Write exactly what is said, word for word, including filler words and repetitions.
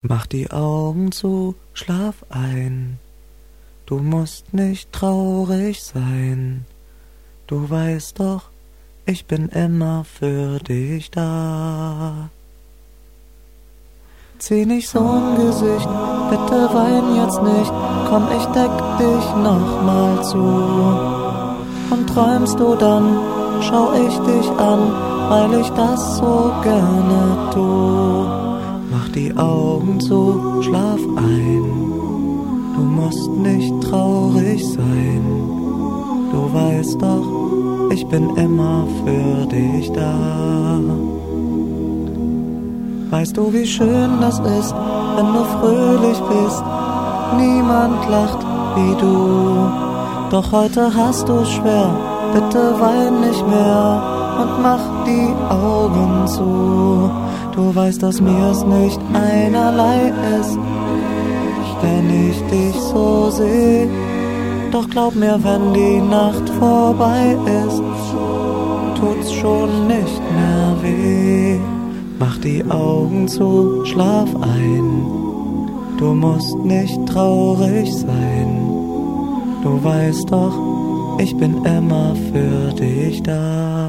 Mach die Augen zu, schlaf ein. Du musst nicht traurig sein. Du weißt doch, ich bin immer für dich da. Zieh nicht so ein Gesicht, bitte wein jetzt nicht. Komm, ich deck dich nochmal zu. Und träumst du dann, schau ich dich an, weil ich das so gerne tu. Mach die Augen zu, schlaf ein. Du musst nicht traurig sein. Du weißt doch, ich bin immer für dich da. Weißt du, wie schön das ist, wenn du fröhlich bist? Niemand lacht wie du. Doch heute hast du's schwer, bitte wein nicht mehr und mach die Augen zu. Du weißt, dass mir's nicht einerlei ist, wenn ich dich so seh. Doch glaub mir, wenn die Nacht vorbei ist, tut's schon nicht mehr weh. Mach die Augen zu, schlaf ein. Du musst nicht traurig sein. Du weißt doch, ich bin immer für dich da.